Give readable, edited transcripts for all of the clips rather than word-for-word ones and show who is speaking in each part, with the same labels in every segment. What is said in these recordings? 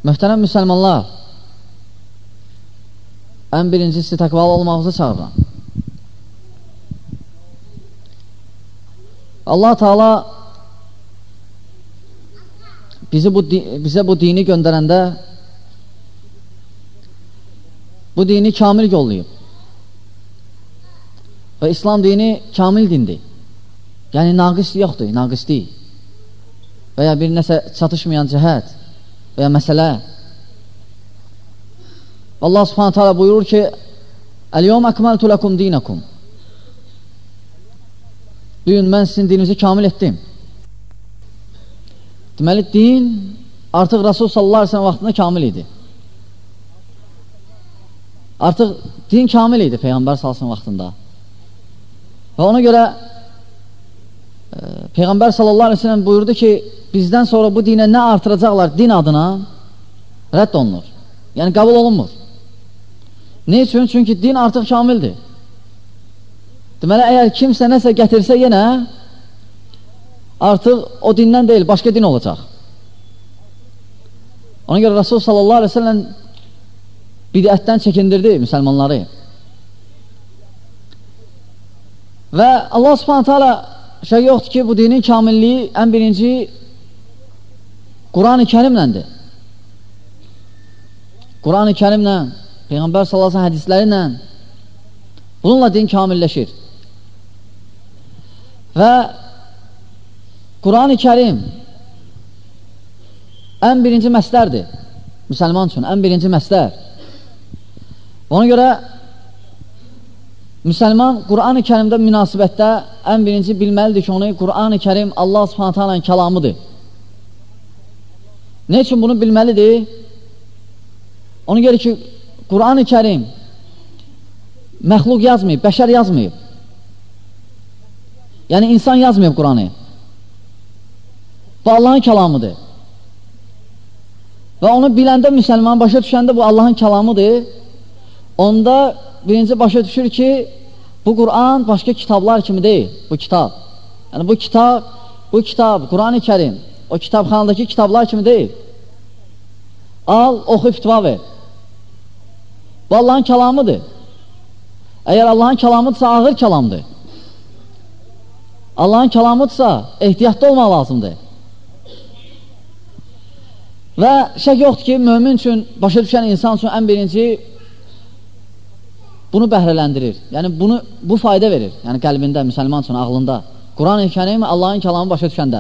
Speaker 1: Möhtərəm müsəlmanlar, ən birincisi təqvalı olmağınızı çağırıram. Allah Teala bizə bu dini göndərəndə bu dini kamil yollayıb. Və İslam dini kamil dindir. Yəni naqis yoxdur, naqis deyil. Və ya bir nəsə çatışmayan cəhət və ya məsələ. Allah subhanətə alə buyurur ki, Əl-yevmə əkməltu ləkum dinəkum. Bugün mən sizin dininizi kamil etdim. Deməli, din artıq Rasul sallallahu aleyhi ve sellem vaxtında kamil idi. Artıq din kamil idi Peyğəmbər sallallahu aleyhi ve sellem vaxtında. Və ona görə Peyğəmbər sallallahu aleyhi ve sellem buyurdu ki, bizdən sonra bu dinə nə artıracaqlar din adına rədd olunur. Yəni qəbul olunmur. Ne üçün? Çünki din artıq kamildir. Deməli, əgər kimsə nəsə gətirsə yenə artıq o dindən deyil, başqa din olacaq. Ona görə Rasul sallallahu aleyhi ve sellem bidətdən çəkindirdi müsəlmanları. Və Allah subhanətə alə şey yoxdur ki, bu dinin kamilliyi ən birinci Quran-ı Kərimləndir. Quran-ı Kərimlə, Peyğəmbər sallallahu aleyhi ve sellem hədisləri ilə bununla din kamilləşir. Və Quran-ı Kərim ən birinci məslərdir müsəlman üçün, ən birinci məslər. Ona görə müsəlman Quran-ı Kərimdə münasibətdə ən birinci bilməlidir ki, onu Quran-ı Kərim Allah subhanətə alənin kəlamıdır. Ne üçün bunu bilməlidir? Ona görə ki, Quran-ı Kərim məxluq yazmayıb, bəşər yazmayıb. Yəni insan yazmayıb Quranı. Bu Allahın kəlamıdır. Və onu biləndə müsəlman başa düşəndə bu Allahın kəlamıdır. Onda birinci başa düşür ki, bu Quran başqa kitablar kimi deyil, bu kitab. Yəni bu kitab, Quran-ı Kərim, o kitabxanadakı kitablar kimi deyil. Al, oxu, fitva ver. Bu Allahın kəlamıdır. Əgər Allahın kəlamıdırsa, ağır kəlamdır. Allahın kəlamıdırsa, ehtiyatlı olmaq lazımdır. Və şək yoxdur ki, mömin üçün, başa düşən insan üçün ən birinci bunu bəhrələndirir. Yəni bu fayda verir. Yəni qəlbində, müsəlman üçün, ağlında. Quran-ı Kərim Allahın kəlamı başa düşəndə.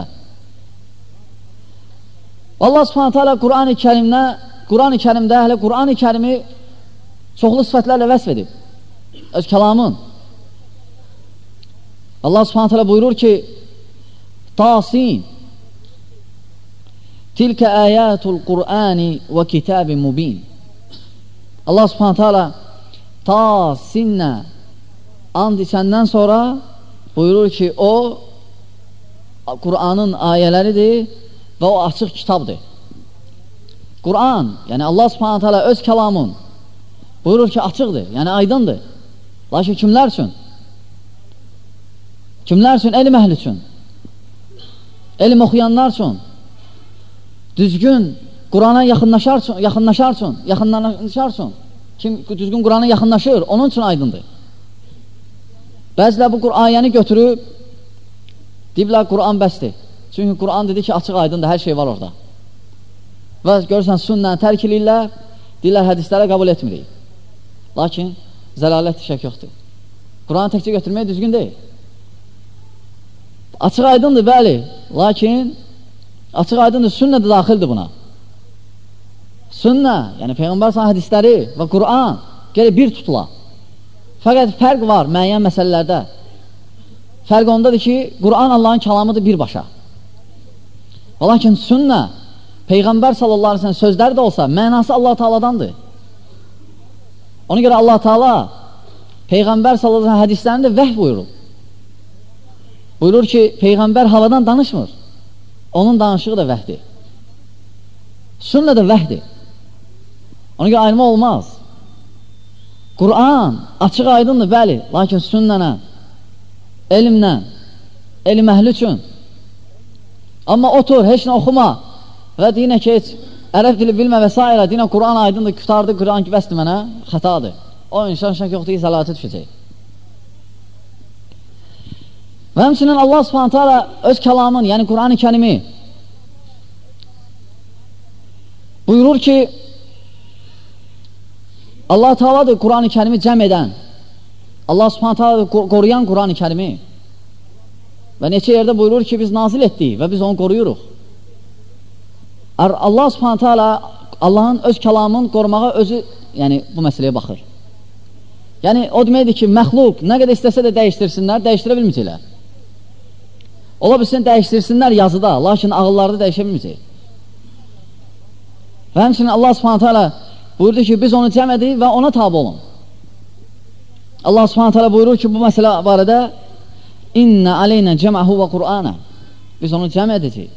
Speaker 1: Allah subhanətə alə Quran-ı Kərimdə hələ Quran-ı Kərimi çoxlu sifətlərlə vəsf edib. Öz kəlamın. Allah subhanətə alə buyurur ki, Tasin Tilkə əyətul Qur'ani və kitab-ı mubin. Allah subhanətə alə Tasinlə and içəndən sonra buyurur ki, o Qur'anın ayələridir və o açıq kitabdır. Qur'an, yəni Allah subhanətə alə öz kəlamın buyurur ki, açıqdır, yəni aydındır. Lakin kimlər üçün? Kimlər üçün? Elm əhli üçün. Elm oxuyanlar üçün. Düzgün Qur'ana yaxınlaşar üçün. Kim düzgün Qur'ana yaxınlaşır, onun üçün aydındır. Bəzilər bu ayəni götürüb deyiblər Qur'an bəsdir. Çünki Qur'an dedi ki, açıq aydındır, hər şey var orada. Və görürsən, sünnəni tərk edirlər, deyirlər, hədislərə qəbul etmirik. Lakin zəlalət şək yoxdur. Qur'anı təkcə götürmək düzgün deyil. Açıq aydındır, bəli, lakin açıq aydındır, sünnə də daxildir buna. Sünnə, yəni Peyğəmbər sallallahu hədisləri və Qur'an gəlir bir tutula. Fəqət fərq var müəyyən məsələlərdə. Fərq ondadır ki, Qur'an Allahın kəlamıdır birbaşa. Lakin sünnə, Peyğəmbər sallallahu aleyhi ve sellem sözləri də olsa, mənası Allah-u Teala'dandır. Ona görə Allah-u Teala Peyğəmbər sallallahu aleyhi ve sellem hədislərində vəhv buyurur. Buyurur ki, Peyğəmbər havadan danışmır. Onun danışığı da vəhdir. Sünnə də vəhdir. Ona görə ayrılma olmaz. Qur'an açıq aydındır, bəli, lakin sünnənə, elmlə, elm əhli üçün. Amma otur, heç nə oxuma və deyinə ki, heç ərəb dili bilmə və s. Dinə Quran aydındır, kütardır, Quran ki, bəsdir mənə, xətadır. O insan şək yoxdur ki, zəlalətə düşəcək. Və həmçinin Allah Subhanahu taala öz kəlamın, yəni Quran-ı Kərimi buyurur ki, Allah Taala'dır Quran-ı Kərimi cəm edən. Allah Subhanahu taala qoruyan Quran-ı Kərimi. Və neçə yerdə buyurur ki, biz nazil etdik və biz onu qoruyuruq. Allah Subhanahu taala Allahın öz kəlamını qorumağa özü, yəni bu məsələyə baxır. Yəni o deməkdir ki, məxluq nə qədər istəsə də dəyişdirsinlər, dəyişdirə bilməyəcəklər. Ola bilsin dəyişdirsinlər yazıda, lakin ağıllarda dəyişə bilməyəcək. Və həmçinin Allah Subhanahu taala buyurdu ki, biz onu cəm edik və ona tabi olun. Allah Subhanahu taala buyurur ki, bu məsələ barədə İnna aleynə cəməhu və Qur'ana. Biz onu cəm edəcəyik.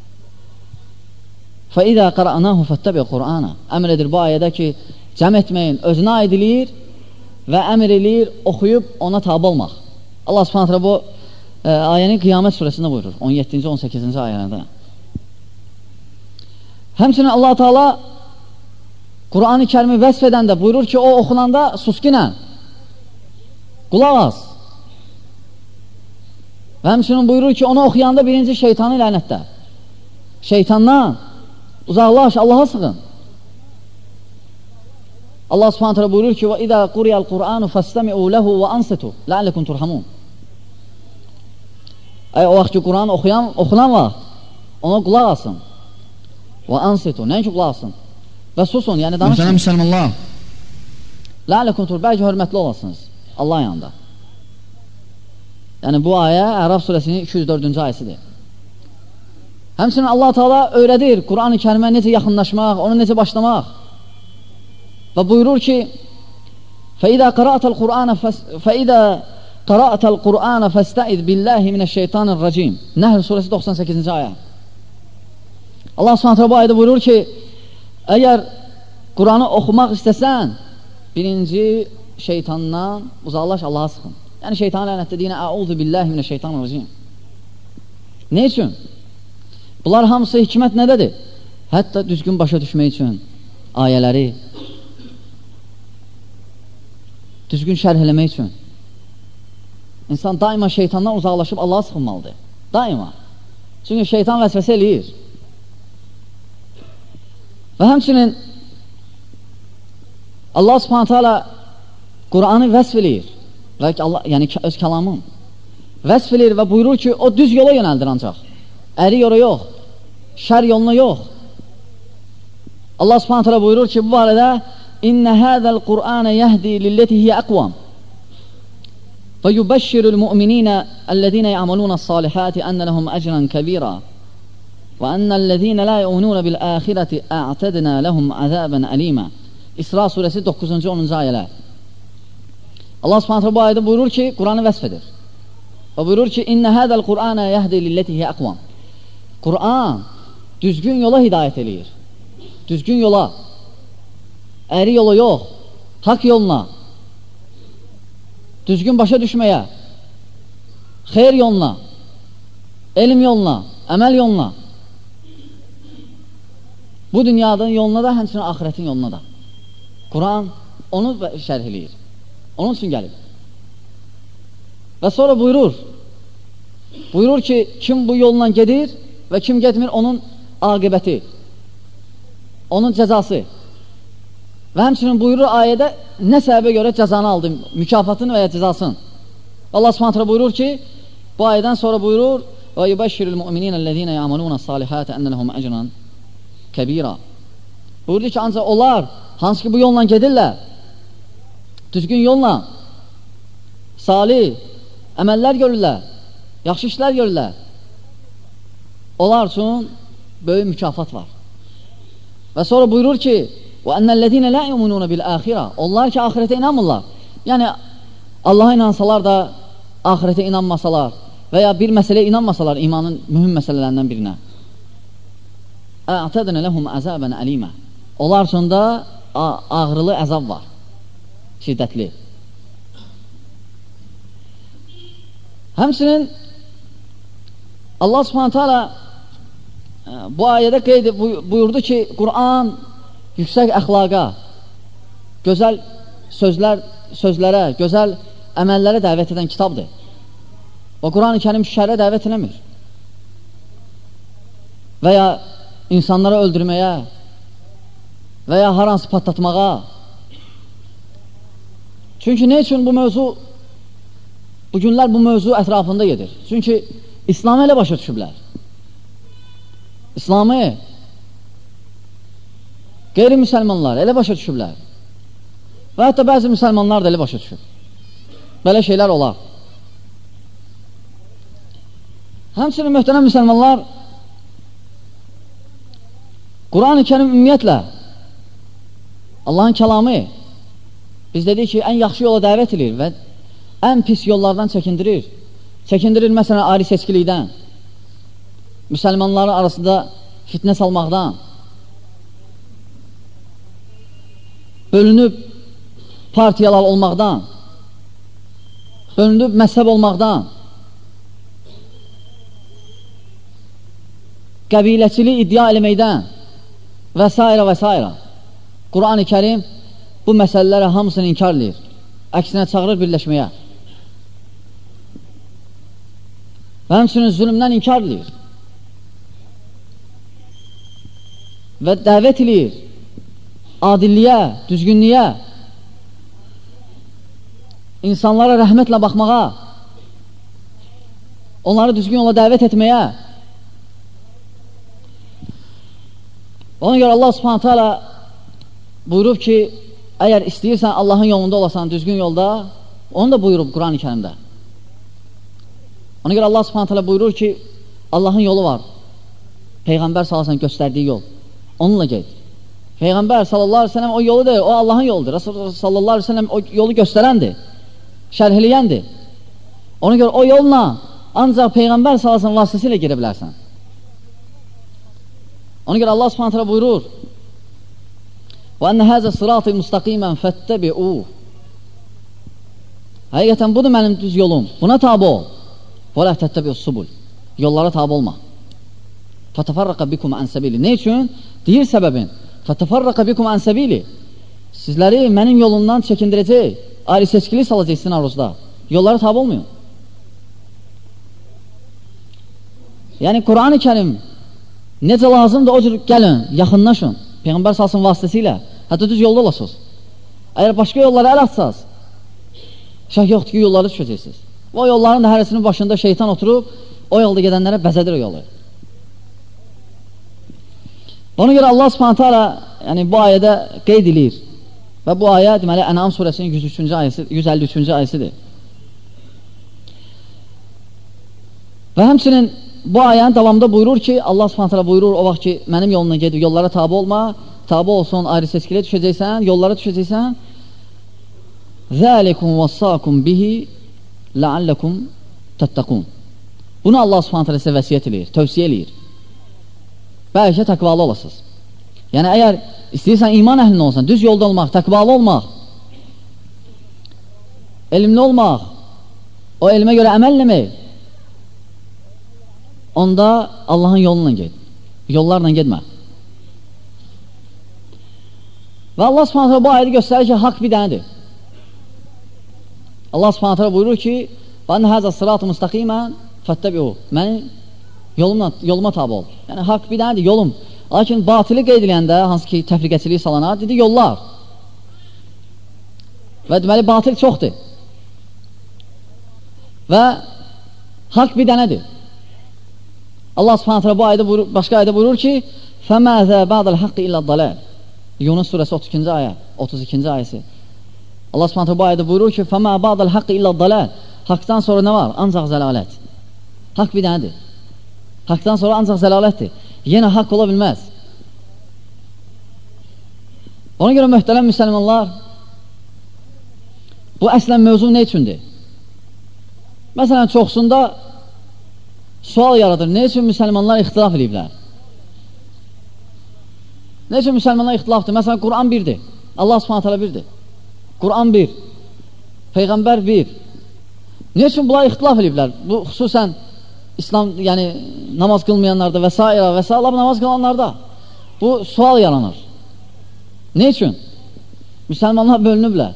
Speaker 1: Fəidə qara'nahu fəttəbi Qur'ana. Əmr edir bu ayədə ki, cəm etməyin, özünə aid eləyir və əmr eləyir, oxuyub ona tabi olmaq. Allah Subhanahu taala bu ayəni Qiyamət surəsində buyurur, 17-ci, 18-ci ayələrdə. Həmçinin Allah Taala Quran-ı Kərimi vəsf edəndə buyurur ki, o oxunanda susqinə, qulaq az. Və həmçinin buyurur ki, onu oxuyanda birinci şeytanı lənətdə. Şeytandan uzaqlaş, Allaha sığın. Allah Subhanahu taala buyurur ki, وَإِذَا قُرِيَ الْقُرْآنُ فَاسْتَمِعُوا لَهُ وَأَنصِتُوا لَعَلَّكُمْ تُرْحَمُونَ. O vaxt ki, Quran oxunan vaxt ona qulaq asın. وَأَنصِتُوا. Nəyin ki, qulaq asın? Və susun, yəni danışın.
Speaker 2: Məsələn, müsəlmanlar.
Speaker 1: لَعَلَّكُمْ تُرْحَمُونَ. Bəlkə hörmətli olasınız Allah yanında. Yəni bu ayə Ərəf surəsinin 204-cü ayəsidir. Həmçinin Allah Taala öyrədir Quran-ı Kərimə necə yaxınlaşmaq, onu necə başlamaq. Və buyurur ki, فَإِذَا قَرَأْتَ الْقُرْآنَ فَاسْتَعِذْ بِاللّٰهِ مِنَ الشَّيْطَانِ الرَّجِيمِ. Nəhl surəsi 98-ci ayə. Allah Subhanahu taala bu ayədə buyurur ki, əgər Quranı oxumaq istəsən, birinci şeytandan uzaqlaş, Allaha sıxın. Yəni şeytanın lənətlədiyinə əuzu billahi minəşşeytanirracim. Nə üçün? Bunlar hamısı hikmət nədədir? Hətta düzgün başa düşmək üçün ayələri düzgün şərh eləmək üçün. İnsan daima şeytandan uzaqlaşıb Allaha sıxılmalıdır. Daima. Çünki şeytan vəsvəsə eləyir. Və həmçinin Allah Subhanahu taala Quranı vəsf eləyir. Yəni öz kəlamın vəsf eləyir və buyurur ki, o düz yola yönəldir ancaq. Əri yola yox, şər yoluna yox. Allah Subhanahu taala buyurur ki, bu barədə İnnə hədəl Qur'anə yəhdi lilləti hiyə əqvam və yubəşşirul mu'minina əlləzinə ya'malunə s-salihati ənə ləhum əcran kəbira və ənəl-ləzinə la yu'minunə bil-əxirəti a'tədnə ləhum əzəbən əlimə. İsra surəsi 9-cu 10-cu ayələr. Allah Subhanahu taala bu ayədə buyurur ki, Quranı vəsf edir. Və buyurur ki, İnnə hədəl Qur'anə yəhdi lilləti hiyə əqvam. Quran düzgün yola hidayət eləyir. Düzgün yola. Əri yola yox, haqq yoluna, düzgün başa düşməyə, xeyr yoluna, elm yoluna, əməl yoluna, bu dünyanın yoluna da, həmçinin axirətin yoluna da. Quran onu şərh eləyir, onun üçün gəlib. Və sonra buyurur ki, kim bu yolla gedir və kim getmir, onun aqibəti, onun cəzası. Və həmçinin buyurur ayədə nə səbəbə görə cəzanı aldı, mükafatını və ya cəzasını. Allah Subhanahu taala buyurur ki, bu ayədən sonra buyurur və yubəşşirul mu'minina ellezina ya'maluna s-salihati enne lehum ecran kebira. Buyurdu ki, ancaq onlar hansı ki bu yolla gedirlər, düzgün yolla, salih əməllər görürlər, yaxşı işlər görürlər, onlar üçün böyük mükafat var. Və sonra buyurur ki, وَأَنَّ الَّذِينَ لَا يُؤْمِنُونَ بِالْآخِرَةِ Onlar ki, ahirete inanmırlar. Yəni, Allaha inansalar da, ahirete inanmasalar və ya bir məsələyə inanmasalar, imanın mühüm məsələlərindən birinə. اَعْتَدْنَ لَهُمْ عَذَابًا أَلِيمًا Onlar üçün da ağrılı əzab var, şiddətli. Həmçinin Allah Subhanahu taala bu ayədə qeyd buyurdu ki, Quran yüksək əxlaqa, gözəl sözlərə, gözəl əməllərə dəvət edən kitabdır. O Quran-ı Kərim şərə dəvət eləmir. Və ya insanları öldürməyə və ya hər hansı patlatmağa. Çünki ne üçün bu mövzu, bu günlər bu mövzu ətrafında gedir? Çünki İslamı elə başa düşüblər. İslamı qeyri-müsəlmanlar elə başa düşüblər. Və hətta bəzi müsəlmanlar da elə başa düşüb. Belə şeylər olar. Həmçinin möhtərəm müsəlmanlar, Quran-ı Kərim ümumiyyətlə Allahın kəlamı biz dedik ki, ən yaxşı yola dəvət edir və ən pis yollardan çəkindirir. Çəkindirir məsələn ayrı seçkilikdən, müsəlmanların arasında fitnə salmaqdan, bölünüb partiyalar olmaqdan, bölünüb məzhəb olmaqdan, qəbiləçilik iddia eləməkdən və s. və s. Quran-ı Kərim bu məsələlərə hamısını inkar edir. Əksinə çağırır birləşməyə. Və həmçinin zülmdən inkar edir. Və dəvət edir adilliyə, düzgünlüyə, insanlara rəhmətlə baxmağa, onları düzgün yola dəvət etməyə. Ona görə Allah Subhanahu Taala buyurub ki, əgər istəyirsən Allahın yolunda olasan, düzgün yolda, onu da buyurub Quran-ı Kərimdə. Ona görə Allah Subhanahu Taala buyurur ki, Allahın yolu var. Peyğəmbər sallallahu göstərdiyi yol. Onunla get. Peyğəmbər sallallahu aleyhi ve sellem o yolu deyil, o Allahın yoludur. Rasul sallallahu aleyhi ve sellem o yolu göstərəndir, şərhləyəndir. Ona görə o yolla ancaq Peyğəmbər sallallahu vasitəsilə gedə bilərsən. Ona görə Allah Subhanahu Taala buyurur: "Və enne hâzâ sırâtı mustaqimen fettebi'ûh." Həqiqətən budur mənim düz yolum. Buna tabe ol. Və la tettebi'us subul. Yollara tabe olma. Fatafarraqa bikum an sabili. Ne üçün? Deyir səbəbin. Fatafarraqa bikum an sabili. Sizləri mənim yolumdan çəkindirəcək, ayrı seçkili salacaq sizin aruzda. Yollara tabe olmayın. Yəni Quran-ı Kərim necə lazımdır o cür gəlin, yaxınlaşın. Peyğəmbər salsın vasitəsilə. Hətta düz yolda olasınız. Əgər başqa yollara əl atsaz, şək yoxdur ki, yollara düşəcəksiniz. O yolların da hərəsinin başında şeytan oturub, o yolda gedənlərə bəzədir o yolu. Ona görə Allah Subhanahu Taala yəni bu ayədə qeyd edir. Və bu ayə deməli Ən'am surəsinin 103-cü ayəsi, 153-cü ayəsidir. Və həmçinin bu ayənin davamında buyurur ki, Allah Subhanahu Taala buyurur o vaxt ki, mənim yolumdan gedib yollara tabe olma, tabe olsun, ayrı seçkilə düşəcəksən, yollara düşəcəksən. Zəlikum vəssakum bihi la'allakum tattaqun. Bunu Allah Subhanahu Taala sizə vəsiyyət edir, tövsiyə edir. Bəlkə təqvalı olasınız. Yəni əgər istəyirsən iman əhlində olsan, düz yolda olmaq, təqvalı olmaq, elmli olmaq, o elmə görə əməl eləmək, onda Allahın yolunla get. Yollarla getmə. Və Allah Subhanahu Taala bu ayədə göstərir ki, haqq bir dənədir. Allah Subhanahu Taala buyurur ki: "Və enne hâzâ sırâtu mustakîmen fettebi'ûh." Mənim yoluma tabe ol. Yəni haqq bir dənədir, yolum. Lakin batılı qeyd edəndə, hansı ki təfriqəçilik salana, dedi yollar. Və deməli batıl çoxdur. Və haqq bir dənədir. Allah Subhanahu Taala bu ayədə buyurur, başqa ayədə buyurur ki: "Fəmâzâ ba'dal haqqi illa dalal." Yunus surəsi 32-ci ayə, 32-ci ayəsi. Allah Subhanahu Taala bu ayədə buyurur ki: "Fəmâ ba'dal haqqi illa dalal." Haqqdan sonra nə var? Ancaq zəlalət. Haqq bir dənədir. Haqqdan sonra ancaq zəlalətdir. Yenə haqq ola bilməz. Ona görə möhtərəm müsəlmanlar, bu əslən mövzu nə üçündür? Məsələn, çoxsunda sual yaradır. Ne üçün müsəlmanlar ixtilaf ediblər? Ne üçün müsəlmanlar ixtilafdır? Məsələn, Quran birdir. Allah Subhanahu Taala birdir. Quran bir. Peyğəmbər bir. Ne üçün bunlar ixtilaf ediblər? Bu xüsusən İslam, yəni namaz qılmayanlarda və s. və s. namaz qılanlarda bu sual yaranır. Ne üçün? Müsəlmanlar bölünüblər.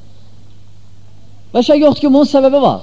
Speaker 1: Və şey yoxdur ki, bunun səbəbi var.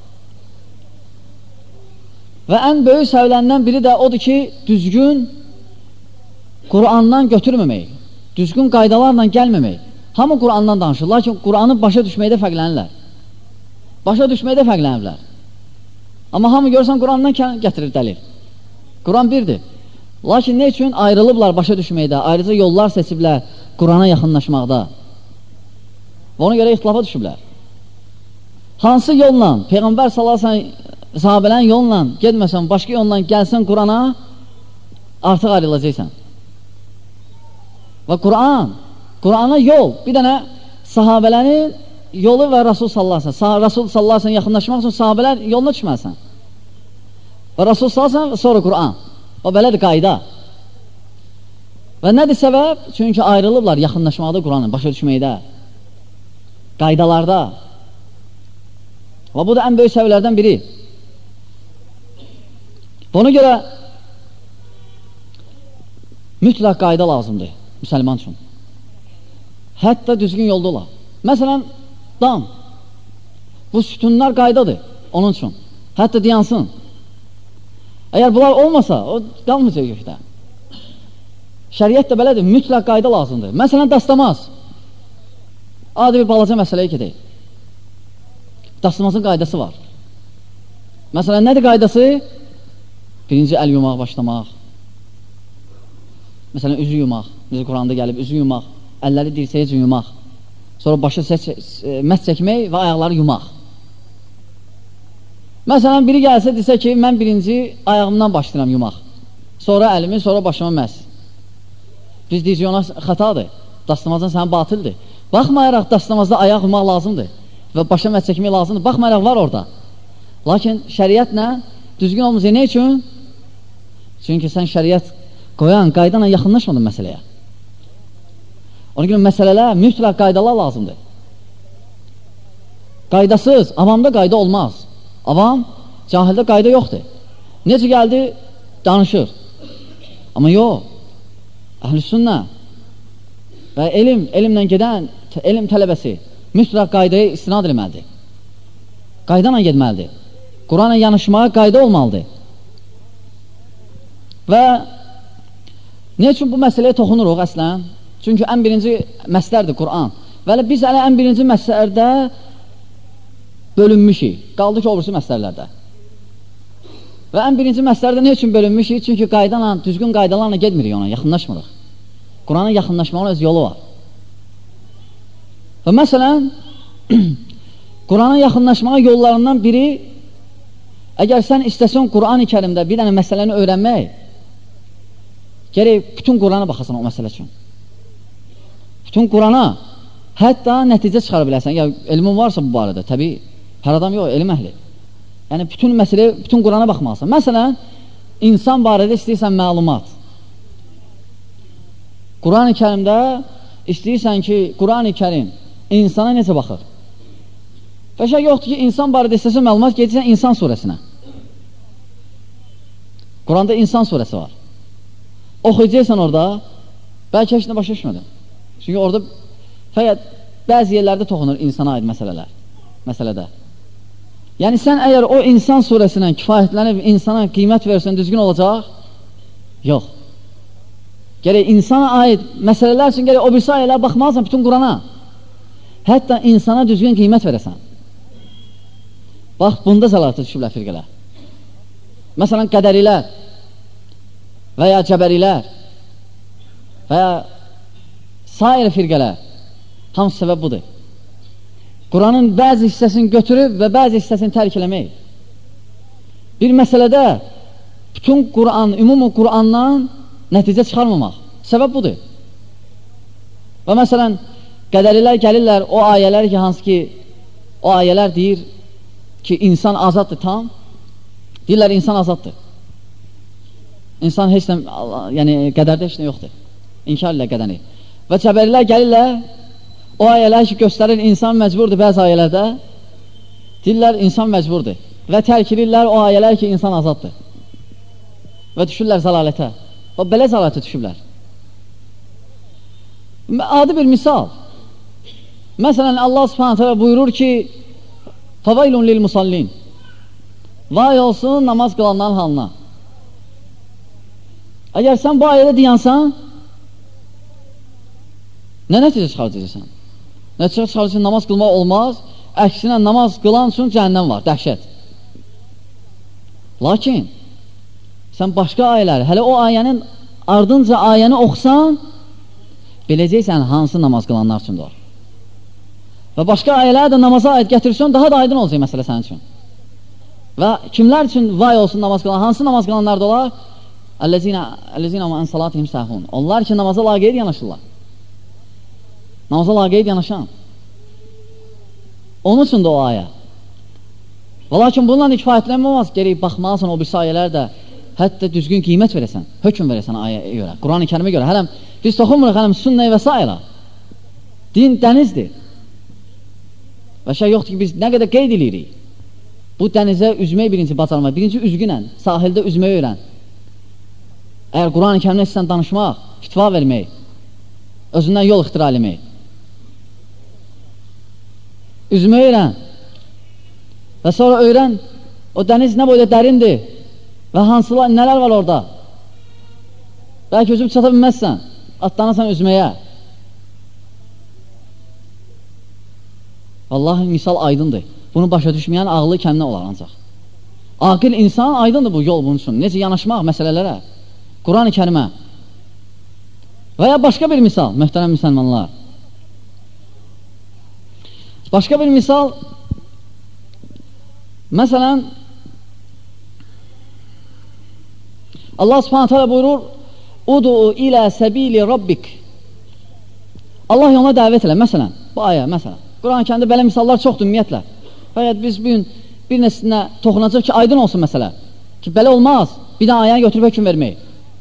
Speaker 1: Və ən böyük səbəblərindən biri də odur ki, düzgün Qur'andan götürməmək, düzgün qaydalarla gəlməmək. Hamı Qur'andan danışır, lakin Qur'anı başa düşməkdə fərqlənirlər. Başa düşməkdə fərqlənirlər. Amma hamı görürsən Qur'andan gətirir dəlil. Qur'an birdir. Lakin ne üçün ayrılıblar başa düşməkdə, ayrıca yollar seçiblər Qur'ana yaxınlaşmaqda. Və ona görə ixtilafa düşüblər. Hansı yolla, Peyğəmbər sallallahu əleyhi və səlləm sahabələrin yolla getməsən, başqa yolla gəlsən Qur'ana, artıq ayrılacaqsan. Və Qur'ana yol, bir dənə sahabələrin yolu və Rasul sallallahu əleyhi və səlləm. Rasul sallallahu əleyhi və səlləm yaxınlaşmaq üçün sahabələr yoluna düşməlisən. Və Rasul sallallahu əleyhi və səlləm sonra Qur'an. O belədir qayda. Və nədir səbəb? Çünki ayrılıblar yaxınlaşmaqda Qur'anı, başa düşməkdə, qaydalarda. Və bu da ən böyük səbəblərdən biri. Ona görə mütləq qayda lazımdır müsəlman üçün. Hətta düzgün yolda olar. Məsələn, dam. Bu sütunlar qaydadır onun üçün. Hətta dayansın. Əgər bunlar olmasa, o qalmayacaq gökdə. Şəriət də belədir, mütləq qayda lazımdır. Məsələn, dastamaz. Adi bir balaca məsələyə gedək. Dastamazın qaydası var. Məsələn, nədir qaydası? Birinci əl yumaq başlamaq. Məsələn, üzü yumaq. Bizə Quranda gəlib, üzü yumaq. Əlləri dirsəyə yumaq. Sonra başı məhz çəkmək və ayaqları yumaq. Məsələn, biri gəlsə desə ki, mən birinci ayağımdan başlayıram yumaq. Sonra əlimi, sonra başıma məhz. Biz deyirik, ona xətadır. Dastamazdan sənin batildir. Baxmayaraq dastamazda ayaq yumaq lazımdır. Və başa məhz çəkmək lazımdır. Baxmayaraq var orada. Lakin şəriətlə düzgün olmayacaq. Ne üçün? Çünki sən şəriət qoyan qaydana yaxınlaşmadın məsələyə. Ona görə məsələlər, mütləq qaydalar lazımdır. Qaydasız, avamda qayda olmaz. Avam, cahildə qayda yoxdur. Necə gəldi? Danışır. Amma yox. Əhl-i sünnə və elmlə gedən elm tələbəsi mütləq qaydaya istinad etməlidir. Qaydana getməlidir. Qur'ana yanaşmağa qayda olmalıdır. Və ne üçün bu məsələyə toxunuruq əslən? Çünki ən birinci məslərdir Qur'an. Və biz hələ ən birinci məslərdə bölünmüşük. Qaldı ki, obrisi məslərlərdə. Və ən birinci məslərdə ne üçün bölünmüşük? Çünki qaydana, düzgün qaydalarla getmirik ona, yaxınlaşmırıq. Qur'ana yaxınlaşmağın öz yolu var. Və məsələn, Qur'ana yaxınlaşmağa yollarından biri, əgər sən istəsən Qur'an-ı Kərimdə bir dənə məsələni öyrənmək, gərək bütün Qur'ana baxasan o məsələ üçün. Bütün Qur'ana, hətta nəticə çıxara bilərsən. Ya, elmin varsa bu barədə, təbii, hər adam yox, elm əhli. Yəni, bütün məsələ, bütün Qur'ana baxmalısın. Məsələn, insan barədə istəyirsən məlumat. Qur'an-ı Kərimdə istəyirsən ki, Qur'an-ı Kərim insana necə baxır? Və şey yoxdur ki, insan barədə istəsən məlumat, gedirsən İnsan surəsinə. Qur'anda İnsan surəsi var. Oxuyacaqsan orada, bəlkə heç nə başa düşmədin. Çünki orada fəqət bəzi yerlərdə toxunur insana aid məsələdə. Yəni sən əgər o İnsan surəsindən kifayətlənib insana qiymət versən, düzgün olacaq? Yox. Gərək insana aid məsələlər üçün gərək o birisi ayələr baxmalısan bütün Qur'ana. Hətta insana düzgün qiymət verəsən. Bax, bunda zəlalətə düşüblər firqələr. Məsələn, qədərilər və ya cəbərilər və ya sair firqələr. Hamısı səbəb budur. Qur'anın bəzi hissəsini götürüb və bəzi hissəsini tərk eləmək. Bir məsələdə bütün Qur'an, ümumi Qur'andan nəticə çıxarmamaq. Səbəb budur. Və məsələn, qədərilər gəlirlər o ayələr ki, hansı ki, o ayələr deyir ki, insan azaddır tam. Deyirlər, insan azaddır. İnsan heç nə, yəni qədərdə heç nə yoxdur. İnkar ilə qədəni. Və cəbərilər gəlirlər, o ayələr ki, göstərir insan məcburdur bəzi ayələrdə. Deyirlər, insan məcburdur. və tərkilirlər o ayələr ki, insan azaddır və düşürlər zəlalətə. O, belə zəlalətə düşürlər. Adi bir misal. Məsələn, Allah subhanətə buyurur ki, فَوَيْلٌ لِلْمُسَلِّينَ Vay olsun namaz qılanların halına. Əgər sən bu ayədə deyansan, nə nəticə çıxaracaqsan? Nəticə çıxaracaqsan, namaz qılmaq olmaz, əksinə namaz qılan üçün cəhənnəm var, dəhşət. Lakin, sən başqa ayələr, hələ o ayənin ardınca ayəni oxusan, biləcəksən hansı namaz qılanlar üçündür o. Və başqa ayələr də namaza aid gətirsən, daha da aydın olacaq məsələ sənin üçün. Və kimlər üçün vay olsun namaz qılan, hansı namaz qılanlar da olar? Əl-ləzinə və ən salatihim səhun. Onlar ki, namaza laqeyd yanaşırlar. Namaza laqeyd yanaşan. Onun üçün də o ayə. Və lakin bununla kifayətlənməmaz, gerək baxmalısan o bir sayələr də, hətta düzgün qiymət verəsən, hökm verəsən ayəyə görə, Quran-ı kərimə görə. Hələm, biz toxunmuruq, hələm, sünnə və s. Din dənizdir. Və şey yoxdur ki, biz nə qədər qeyd edirik. Bu dənizə üzmək birinci bacarmaq, birinci üzgünlə, sahildə üzməyi öyrən. Əgər Quran-ı kərimlə istəyən danışmaq, fitva vermək, özündən yol ixtira eləmək. Üzməyi öyrən. Və sonra öyrən, o dəniz nə boyda dərindir və hansılar, nələr var orada. Bəlkə üzüb çata bilməzsən, atlanırsan üzməyə. Vallahi misal aydındır. Bunu başa düşməyən ağlı kəminə olar ancaq. Aqil insan aydındır bu yol bunun üçün. Necə yanaşmaq məsələlərə. Quran-ı kərimə. Və ya başqa bir misal, möhtərəm müsəlmanlar. Başqa bir misal, məsələn, Allah subhanətə alə buyurur, Udu ilə səbili rabbik. Allah yoluna dəvət elə, məsələn, bu ayə, məsələn. Quran-ı kərimdə belə misallar çoxdur ümumiyyətlə. Fəqət biz bugün bir nəsinə toxunacaq ki, aydın olsun məsələ. Ki, belə olmaz, bir də ayəni götürüb hökm vermək.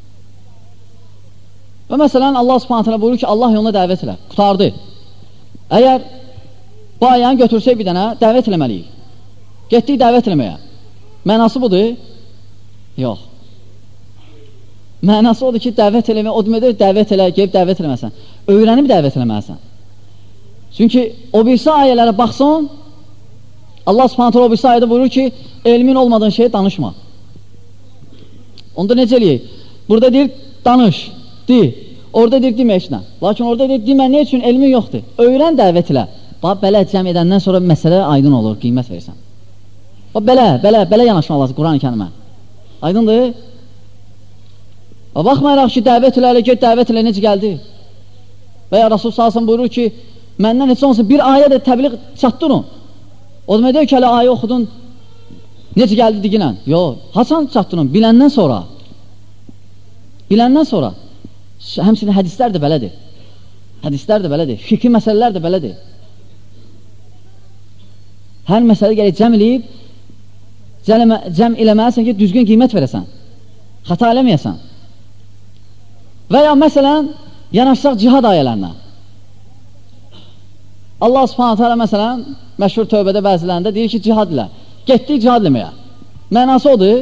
Speaker 1: Və məsələn, Allah subhanətə buyurur ki, Allah yoluna dəvət elə, qutardı. Əgər bu ayəni götürsək bir dənə, dəvət eləməliyik. Getdik dəvət eləməyə. Mənası budur? Yox. Mənası odur ki, dəvət eləmək, o deməkdir, dəvət elə, gelib dəvət eləməsən. Öyrənib dəvət eləməlisən. Çünki o birisi ayələrə baxsın, Allah subhanətə o birisi ayədə buyurur ki, elmin olmadığın şeyi danışma. Onda necə eləyək? Burada deyir, danış, deyir. Orada deyir, demə işlə. Lakin orada deyir, demə, ne üçün elmin yoxdur? Öyrən dəvət elə. Bax, belə cəm edəndən sonra məsələ aydın olur, qiymət verirsən. Bax, belə yanaşmaq lazım Quran-ı kərimə. Aydındır? Baxmayaraq ki, dəvət elə, get dəvət elə, necə gəldi? Və ya Rasul salsın buyurur ki, məndən heç olsa bir ayə də təbliğ çatdırın. O demək deyir ki, hələ ayə oxudun, necə gəldi diginən? Yox, haçan çatdırın? Biləndən sonra. Biləndən sonra. Həmçinin hədislər də belədir. Hədislər də belədir. Fikri məsələlər də belədir. Hər məsələ gələk cəm eləyib, cəm eləməlisən ki, düzgün qiymət verəsən. Xata eləməyəsən. Və ya məsələn, yanaşsaq cihad ayələrinə. Allah subhanətə alə məsələn, məşhur tövbədə bəzilərində deyir ki, cihad ilə. Getdik cihad eləməyə. Mənası odur.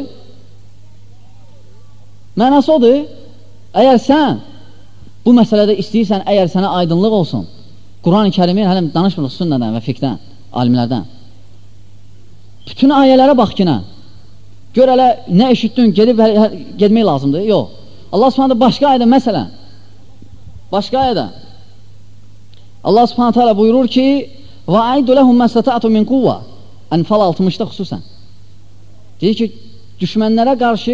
Speaker 1: Mənası odur. Əgər sən bu məsələdə istəyirsən, əgər sənə aydınlıq olsun, Quran-ı Kərimin, hələm danışmırıq sünnədən və fiqdən, alimlərdən. Bütün ayələrə bax ki, nə? Gör hələ nə eşitdin, gedmək lazımdır. Yox. Allah subhanətə başqa ayədə, məsələn, başqa ayədə Allah subhanətə alə buyurur ki, وَاَيْدُ لَهُمْ مَسْتَتَعْتُ مِنْ قُوَّةِ Ənfal 60-da xüsusən. Deyir ki, düşmənlərə qarşı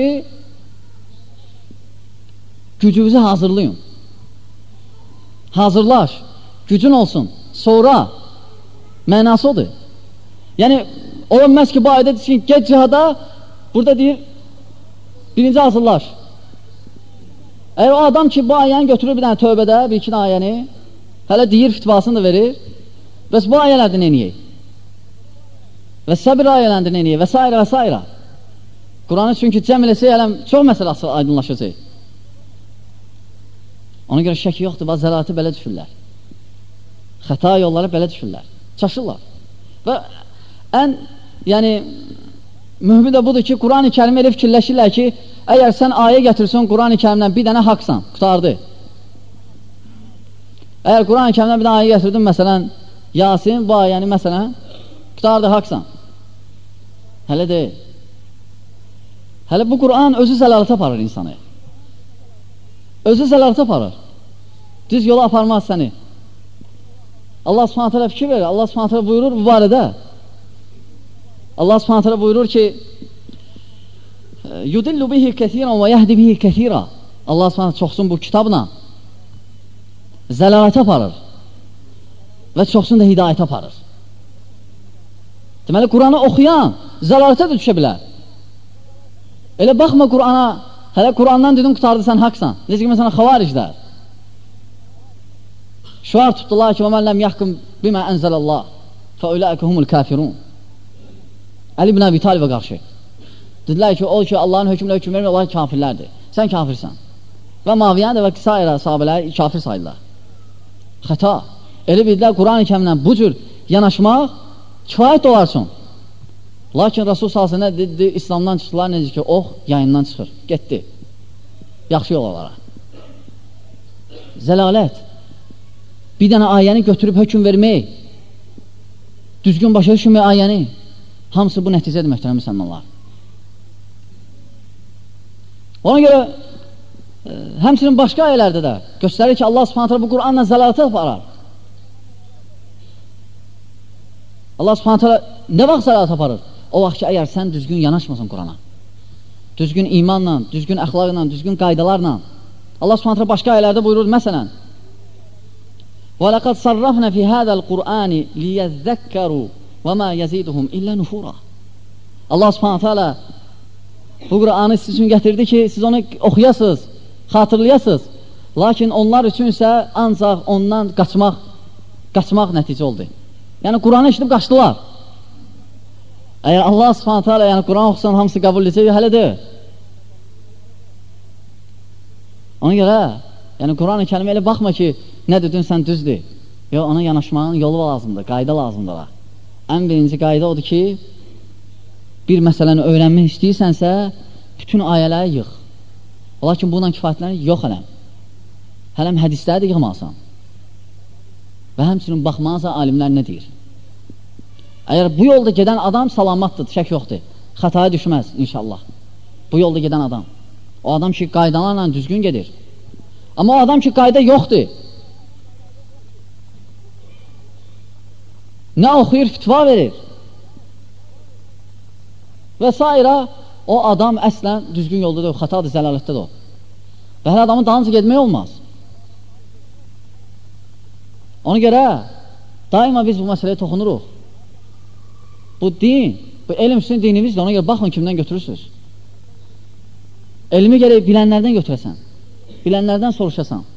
Speaker 1: gücünüzü hazırlayın. Hazırlaş, gücün olsun. Sonra mənası odur. Yəni, olunməz ki, bu ayədə deyir ki, get cihada, burada deyir, birinci hazırlaş. Əgər o adam ki, bu ayəni götürür bir dənə tövbədə, bir iki ayəni, hələ deyir, fitvasını da verir, bəs bu ayələrdə neyəyək? Və səbir ayələrdə neyəyək? Və s. və s. Quranı çünki cəm eləsək, hələm çox məsələsi aydınlaşacaq. Ona görə şəki yoxdur, bazı zəlatı belə düşürlər. Xəta yolları belə düşürlər. Çaşırlar. Və ən, yəni, mühümü də budur ki, Quran-ı Kərimi elə fikirləşirlər ki, əgər sən ayə gətirsən Quran-ı Kərimdən bir dənə haqsan, qutardı. Əgər Quran-ı Kərimdən bir dənə ayə gətirdin, məsələn, Yasin, bu ayəni məsələn, qutardı, haqsan. Hələ deyil. Hələ bu Quran özü zəlalətə aparır insanı. Özü zəlalətə aparır. Düz yola aparmaz səni. Allah Subhanahu taala fikir verir. Allah Subhanahu taala buyurur bu barədə. Allah Subhanahu taala buyurur ki: "Yudillu bihi kesiran ve yehdi bihi kesira." Allah Subhanahu çoxsun bu kitabla zəlalətə aparır və çoxsun da hidayətə aparır. Deməli Quranı oxuyan zəlalətə də düşə bilər. Elə baxma Qurana, hələ Qurandan dedin qutardı sən haqsan. Necə ki məsələn xavariclər. Şuar tutdular ki, وَمَنْ لَمْ يَحْكُمْ بِمَا أَنْزَلَ اللّٰهِ فَاُولَٰئِكَ هُمُ الْكَافِرُونَ. Əli ibn Əbi Talibə qarşı. Dedilər ki, o ki Allahın hökmünə hökm vermir, onlar kafirlərdir. Sən kafirsən. Və Maviyyəndə və Qisayra sahabələri kafir saydılar. Xəta. Elə bildilər Quran-ı Kərimlə bu cür yanaşmaq kifayət olarsın. Lakin Rasul sallallahu əleyhi və səlləm dedi, İslamdan çıxdılar necə ki, ox yayından çıxır. Getdi. Yaxşı yol olaraq. Zəlalət. Bir dənə ayəni götürüb hökm vermək, düzgün başa düşmək ayəni, hamısı bu nəticədir, möhtərəm müsəlmanlar. Ona görə həmçinin başqa ayələrdə də göstərir ki, Allah Subhanahu taala bu Quranla zəlalətə aparar. Allah Subhanahu taala nə vaxt zəlalət aparır? O vaxt ki, əgər sən düzgün yanaşmasın Qurana, düzgün imanla, düzgün əxlaqla, düzgün qaydalarla. Allah Subhanahu taala başqa ayələrdə buyurur, məsələn, وَلَقَدْ صَرَّفْنَا فِي هَذَا الْقُرْآنِ لِيَذَّكَّرُوا وَمَا يَزِيدُهُمْ إِلَّا نُفُورًا. Allah Subhanahu taala bu Qur'anı siz üçün gətirdi ki, siz onu oxuyasınız, xatırlayasınız. Lakin onlar üçün isə ancaq ondan qaçmaq nəticə oldu. Yəni Qur'anı eşidib qaçdılar. Əgər Allah Subhanahu taala yəni Qur'an oxusan hamısı qəbul edəcək, hələ deyil. Ona görə yəni Quran-ı Kərimə elə baxma ki, nə dedin sən düzdür. Yox, ona yanaşmağın yolu lazımdır, qayda lazımdır. Ən birinci qayda odur ki, bir məsələni öyrənmək istəyirsənsə, bütün ayələri yığ. Lakin bununla kifayətləri yox hələm. Hələm hədisləri də yığmalısan. Və həmçinin baxmalısan alimlər nə deyir. Əgər bu yolda gedən adam salamatdır, şək yoxdur. Xətaya düşməz inşallah. Bu yolda gedən adam. O adam ki, qaydalarla düzgün gedir. Amma o adam ki, qayda yoxdur. Nə oxuyur, fitva verir. Və s. O adam əslən düzgün yoldadır, xətadır, zəlalətdədir o. Və hər adamın dalınca getmək olmaz. Ona görə daima biz bu məsələyə toxunuruq. Bu din, bu elm sizin dinimizdir, ona görə baxın kimdən götürürsünüz. Elmi gələk bilənlərdən götürəsən, bilənlərdən soruşasan.